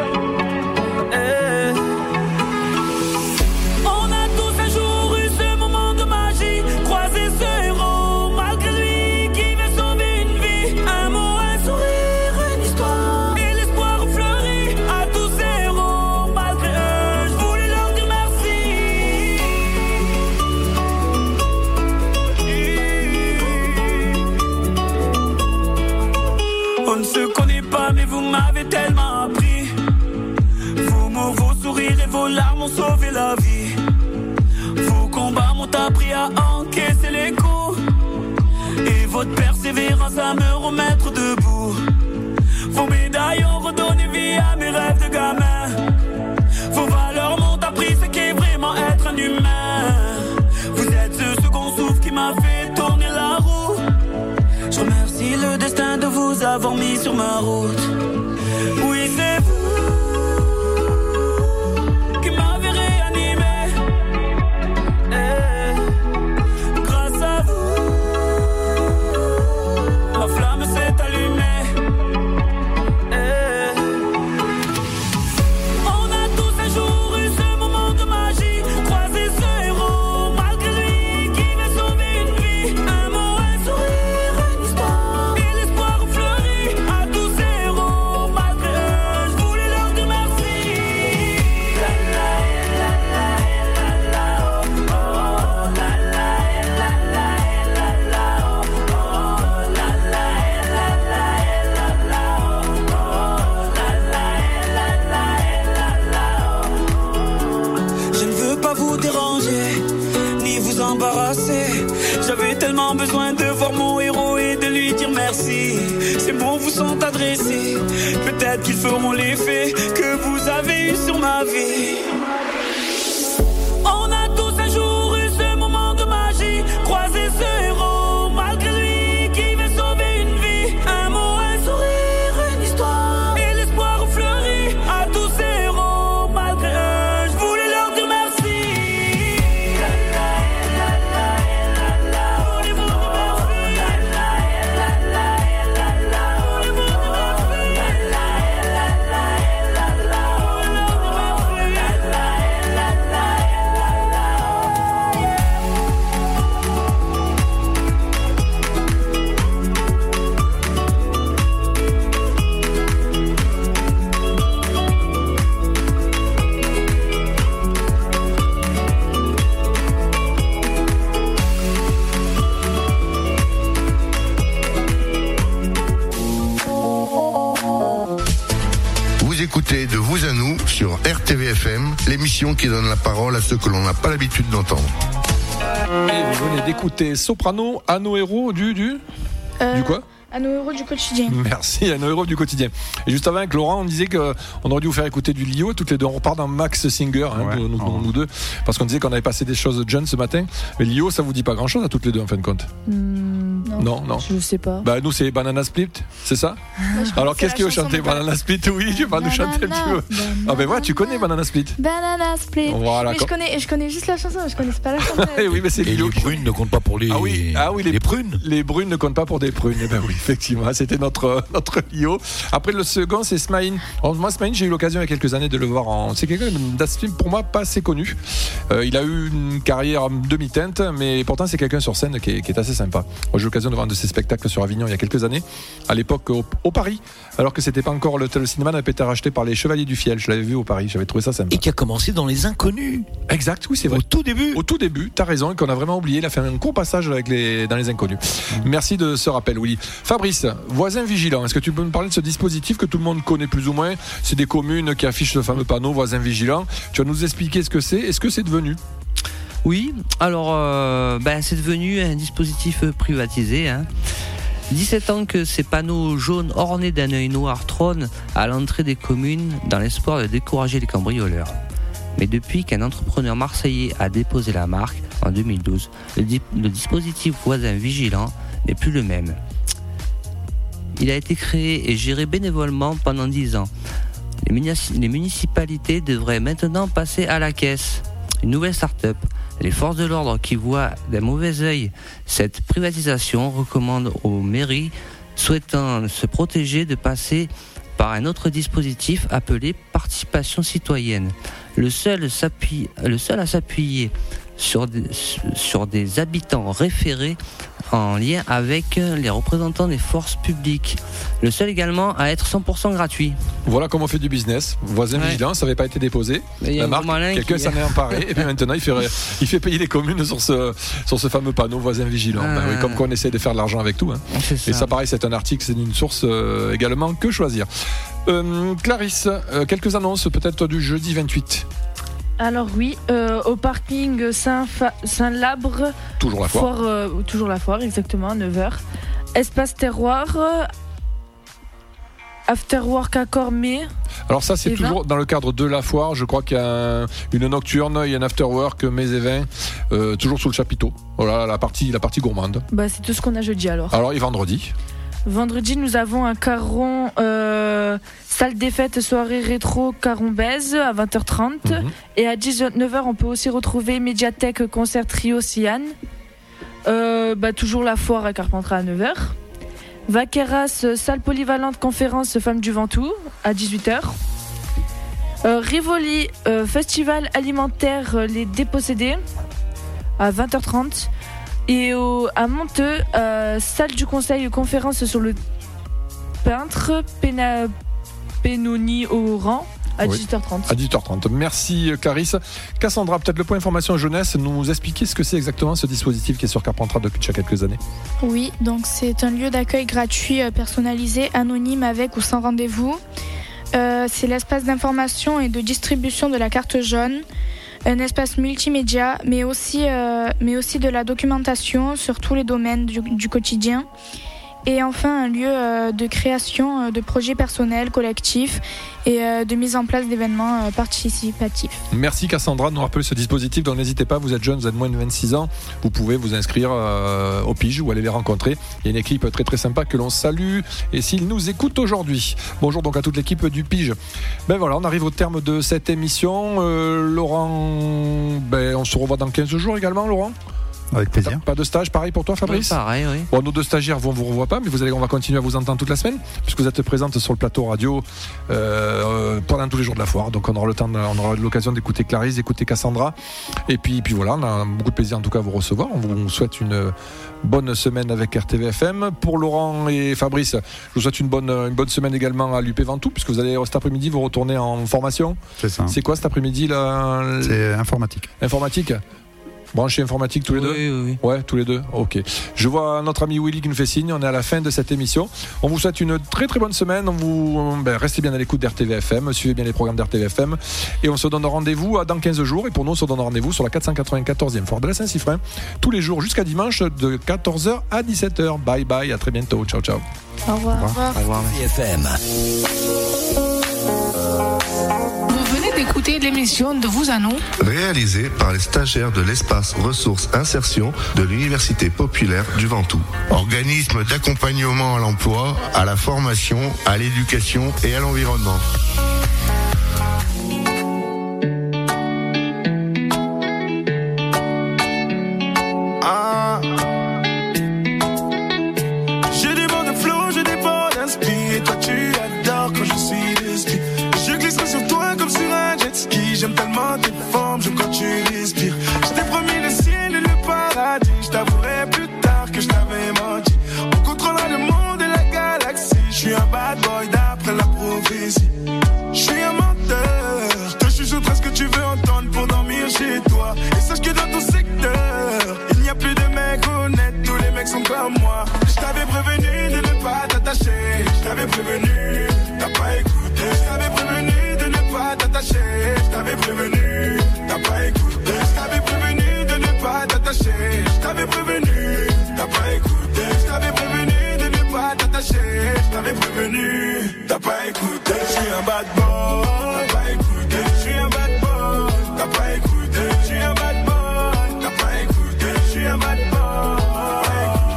Eh, on a tous un jour eu ce moment de magie, croisé ce héros malgré lui qui veut sauver une vie. Un mot, un sourire, une histoire, et l'espoir fleuri à tous ces héros. Malgré eux, je voulais leur dire merci. On ne se connaît pas, mais vous m'avez tellement appris. Vos mots, vos sourires et vos larmes ont sauvé la vie. Vos combats m'ont appris à encaisser les coups, et votre persévérance à me remettre debout. Vos médailles ont redonné vie à mes rêves de gamin. Vos valeurs m'ont appris ce qu'est vraiment être un humain. Vous êtes ce second souffle qui m'a fait tourner la roue. Je remercie le destin de vous avoir mis sur ma route. Oui, c'est vous qui m'avez réanimé. Eh, grâce à vous, ma flamme s'est allumée. Eh, on a tous un jour eu ce moment de magie, croisé ce héros malgré lui qui veut sauver une vie. Un mot, un sourire, une histoire, et l'espoir fleuri à tous ces héros. Malgré eux, je voulais leur dire merci. La la la la la la oh oh la la la la la la oh oh la la la la la la oh oh la la la la la la oh. Je ne veux pas vous déranger ni vous embarrasser. J'avais tellement besoin de voir mon héros et de lui dire merci. Ces mots vous sont adressés, peut-être qu'ils feront l'effet que vous avez eu sur ma vie. On a tous un jour eu ce moment de magie, croisé ce héros malgré lui qui veut sauver une vie. Un mot, un sourire, une histoire, et l'espoir fleuri à tous ces héros. Malgré eux, je voulais leur dire merci. La la la la la la, voulez-vous dire merci? La la la la la la, voulez-vous dire merci? La la la la la la, voulez-vous dire merci? La la la la la Vous écoutez De Vous à Nous sur R T V F M, l'émission qui donne la parole à ceux que l'on n'a pas l'habitude d'entendre. Et vous venez d'écouter Soprano, à nos héros du... du... Euh, Du quoi À nos héros du quotidien. Merci, à nos héros du quotidien. Et juste avant, avec Laurent, on disait qu'on aurait dû vous faire écouter du Lio. Toutes les deux, on repart dans Max Singer, hein, Ouais, nous, nous, oh. nous deux. Parce qu'on disait qu'on avait passé des choses jeunes ce matin. Mais Lio, ça vous dit pas grand chose à toutes les deux, en fin de compte? Hmm, Non, non. Je sais pas. Bah, nous, c'est Banana Split, c'est ça? Alors, qu'est-ce que tu veux chanter? Banana Split, oui, tu vas nous chanter un petit peu. Ah, ben voilà, tu connais Banana Split. Banana Split. Voilà, mais quand- je connais, je connais juste la chanson, je connais pas la chanson. Eh oui, mais c'est Et Lio les qui- brunes ne comptent pas pour les, Ah oui, ah oui, les, les prunes. Les brunes ne comptent pas pour des prunes. Eh ben oui, effectivement, c'était notre notre Lio. Après le second, c'est Smaïn. Alors, moi, Smaïn, j'ai eu l'occasion il y a quelques années de le voir en. C'est quelqu'un d'assez, pour moi, pas assez connu. Euh, il a eu une carrière demi-teinte, mais pourtant c'est quelqu'un sur scène qui est, qui est assez sympa. Moi, j'ai eu l'occasion de voir un de ses spectacles sur Avignon il y a quelques années, à l'époque au, au Paris, alors que c'était pas encore le, le cinéma n'avait été racheté par les Chevaliers du Fiel. Je l'avais vu au Paris, j'avais trouvé ça sympa. Et qui a commencé dans Les Inconnus. Exact, oui, c'est vrai. Au tout début. Au tout début, t'as raison, et qu'on a vraiment oublié. Il a fait un court passage avec les, dans Les Inconnus. Merci de ce rappel, Willy. Fabrice, voisin vigilant, est-ce que tu peux me parler de ce dispositif que tout le monde connaît plus ou moins? C'est des communes qui affichent ce fameux panneau voisin vigilant. Tu vas nous expliquer ce que c'est et ce que c'est devenu. Oui, alors euh, ben, c'est devenu un dispositif privatisé. Hein. dix-sept ans que ces panneaux jaunes ornés d'un œil noir trônent à l'entrée des communes dans l'espoir de décourager les cambrioleurs. Mais depuis qu'un entrepreneur marseillais a déposé la marque en deux mille douze, le, di- le dispositif voisin vigilant n'est plus le même. Il a été créé et géré bénévolement pendant dix ans. Les, munici- les municipalités devraient maintenant passer à la caisse. Une nouvelle start-up. Les forces de l'ordre qui voient d'un mauvais œil cette privatisation recommandent aux mairies souhaitant se protéger de passer par un autre dispositif appelé participation citoyenne. Le seul, s'appuie, le seul à s'appuyer sur des, sur des habitants référés en lien avec les représentants des forces publiques. Le seul également à être cent pour cent gratuit. Voilà comment on fait du business. Voisin Ouais. vigilant, ça n'avait pas été déposé. Mais il y a La un marque, gros malin quelqu'un qui- s'en est emparé et puis maintenant il fait, il fait payer les communes sur ce, sur ce fameux panneau voisin vigilant. Ah. Ben oui, comme qu'on essaie de faire de l'argent avec tout. Hein. C'est ça. Et ça, pareil, c'est un article, c'est une source euh, également que choisir. Euh, Clarisse, euh, quelques annonces peut-être du jeudi vingt-huit. Alors oui, euh, au parking Saint-Fa- Saint-Labre, Toujours la foire. euh, toujours la foire, exactement, à neuf heures. Espace terroir, euh, Afterwork à Cormé. Alors ça, c'est Et toujours vin. dans le cadre de la foire. Je crois qu'il y a un- une nocturne, il y a un afterwork, mets et vins, euh, toujours sous le chapiteau. Voilà la partie, la partie gourmande. Bah, c'est tout ce qu'on a jeudi alors. Alors et vendredi. Vendredi, nous avons un caron euh, salle des fêtes, soirée rétro Caron-Bèze à vingt heures trente. Mhm. Et à dix-neuf heures, on peut aussi retrouver Médiathèque concert trio Cyan. Euh, bah, toujours la foire à Carpentras à neuf heures. Vaqueras, salle polyvalente conférence Femmes du Ventoux à dix-huit heures. Euh, Rivoli, euh, festival alimentaire euh, Les Dépossédés à vingt heures trente. Et au, à Monteux, euh, salle du conseil conférence sur le peintre Pena, Penoni au rang à Oui. dix-huit heures trente. À dix-huit heures trente. Merci euh, Clarisse. Cassandra, peut-être le point information jeunesse, nous expliquer ce que c'est exactement ce dispositif qui est sur Carpentras depuis déjà quelques années. Oui, donc c'est un lieu d'accueil gratuit, euh, personnalisé, anonyme avec ou sans rendez-vous. Euh, c'est l'espace d'information et de distribution de la carte jaune, un espace multimédia, mais aussi, euh, mais aussi de la documentation sur tous les domaines du, du quotidien. Et enfin, un lieu euh, de création euh, de projets personnels, collectifs et euh, de mise en place d'événements euh, participatifs. Merci Cassandra de nous rappeler ce dispositif. Donc n'hésitez pas, vous êtes jeune, vous êtes moins de vingt-six ans, vous pouvez vous inscrire euh, au Pige ou aller les rencontrer. Il y a une équipe très très sympa que l'on salue et s'ils nous écoutent aujourd'hui. Bonjour donc à toute l'équipe du Pige. Ben voilà, on arrive au terme de cette émission. Euh, Laurent, ben, on se revoit dans quinze jours également, Laurent. Avec plaisir. Pas de stage, pareil pour toi Fabrice? Oui, pareil, oui. Bon, nos deux stagiaires, vous, on vous revoit pas, mais vous allez, on va continuer à vous entendre toute la semaine, puisque vous êtes présente sur le plateau radio euh, pendant tous les jours de la foire. Donc on aura le temps, de- on aura l'occasion d'écouter Clarisse, d'écouter Cassandra, et puis, puis voilà, on a beaucoup de plaisir en tout cas à vous recevoir. On vous souhaite une bonne semaine avec R T V F M. Pour Laurent et Fabrice, je vous souhaite une bonne, une bonne semaine également à l'U P Ventoux, puisque vous allez cet après-midi vous retourner en formation. C'est ça. C'est quoi cet après-midi là? C'est informatique. Informatique. Branché informatique tous les Oui, deux oui, oui. Ouais, tous les deux. Ok. Je vois notre ami Willy qui nous fait signe. On est à la fin de cette émission. On vous souhaite une très très bonne semaine. On vous ben, restez bien à l'écoute d'R T V F M. Suivez bien les programmes d'R T V F M. Et on se donne rendez-vous dans quinze jours. Et pour nous, on se donne rendez-vous sur la quatre cent quatre-vingt-quatorzième foire de la Saint-Siffrin. Tous les jours jusqu'à dimanche de quatorze heures à dix-sept heures. Bye bye. À très bientôt. Ciao, ciao. Au revoir. Au revoir. Au revoir. F M. Vous venez d'écouter l'émission de Vous à nous. Réalisée par les stagiaires de l'espace ressources insertion de l'Université populaire du Ventoux. Organisme d'accompagnement à l'emploi, à la formation, à l'éducation et à l'environnement. Ah. J'ai des mots de flow, j'ai des mots d'inspi. Et toi tu adores quand je suis d'esprit. Je glisserai sur toi comme sur un jet ski. J'aime tellement tes formes, je quand tu respires. Je t'ai promis le ciel et le paradis. Je t'avouerai plus tard que je t'avais menti. On contrôlera le monde et la galaxie. Je suis un bad boy d'après la prophétie. Je suis un menteur. Je te chuchoterai ce que tu veux entendre pour dormir chez toi. Et sache que dans ton secteur, il n'y a plus de mecs honnêtes. Tous les mecs sont comme moi. Je t'avais prévenu de ne pas t'attacher. Je t'avais prévenu, t'as pas écouté. Je t'avais prévenu de ne pas t'attacher. Je t'avais prévenu, t'as pas écouté. Je t'avais prévenu de ne pas t'attacher. Je t'avais prévenu, t'as pas écouté. Je t'avais prévenu de ne pas t'attacher. Je t'avais prévenu, t'as pas écouté. Je suis un bad boy, t'as pas écouté. Je suis un bad boy, t'as pas écouté. Je suis un bad boy, t'as pas écouté. Je suis un bad boy.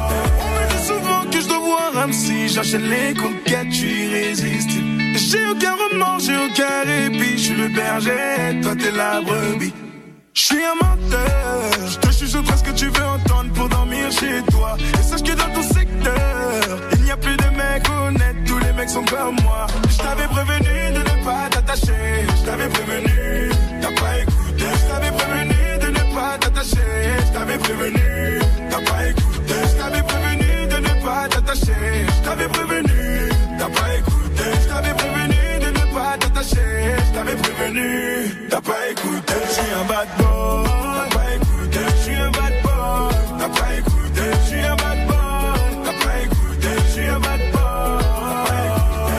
On me dit souvent que je dois voir un psy. J'enchaîne les conquêtes, je suis irrésistible. J'ai aucun remords, j'ai aucun répit. Je suis le berger, toi t'es la brebis. Je suis un menteur, je te chuchoterai ce que tu veux entendre pour dormir chez toi. Et sache que dans ton secteur, il n'y a plus de mecs honnêtes. Tous les mecs sont comme moi. Je t'avais prévenu de ne pas t'attacher. Je t'avais prévenu, t'as pas écouté. Je t'avais prévenu de ne pas t'attacher. Je t'avais prévenu, t'as pas écouté. Je t'avais prévenu de ne pas t'attacher. Je t'avais prévenu, t'as pas écouté. Je t'avais prévenu de ne pas t'attacher. Je t'avais prévenu, t'as pas écouté. Je suis un bad boy, t'as pas écouté. Je suis un bad boy, t'as pas écouté. Je suis un bad boy, t'as pas écouté. Je suis un bad boy, t'as pas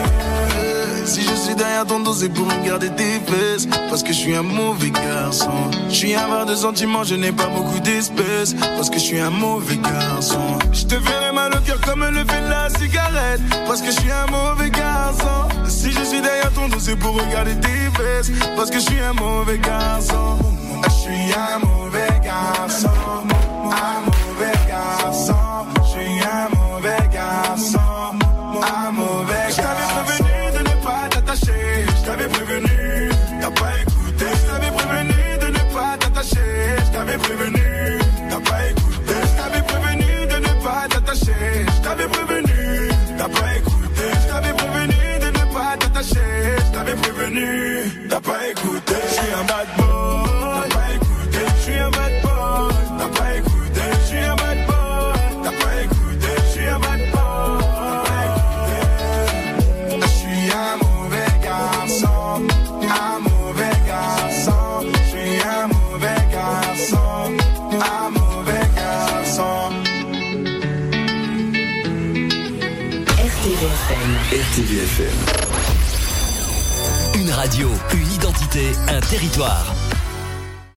écouté. Si je suis derrière ton dos, c'est pour regarder tes fesses. Parce que je suis un mauvais garçon. Je suis un avare de sentiments, je n'ai pas beaucoup d'espèces. Parce que je suis un mauvais garçon. Je te ferai mal au cœur comme le fait la cigarette. Parce que je suis un mauvais garçon. Si je suis derrière ton dos, c'est pour regarder tes fesses. Parce que je suis un mauvais garçon. Je suis un mauvais garçon. Un mauvais garçon. Je suis un mauvais garçon. Un mauvais garçon. Je t'avais prévenu de ne pas t'attacher. Je t'avais prévenu, t'as pas écouté. Je t'avais prévenu de ne pas t'attacher. Je t'avais prévenu, t'as pas écouté. Je t'avais prévenu de ne pas t'attacher. Je t'avais prévenu, t'as pas écouté. Je t'avais prévenu de ne pas t'attacher. Je t'avais prévenu, t'as pas écouté. Je suis un bad boy, t'as pas écouté. Je suis un bad boy, t'as pas écouté. Je suis un bad boy, t'as pas écouté. Je suis un bad boy, t'as pas écouté. Je suis un mauvais garçon, un mauvais garçon. Je suis un mauvais garçon, un mauvais garçon. R T V F M. R T V F M. Une radio, une identité, un territoire.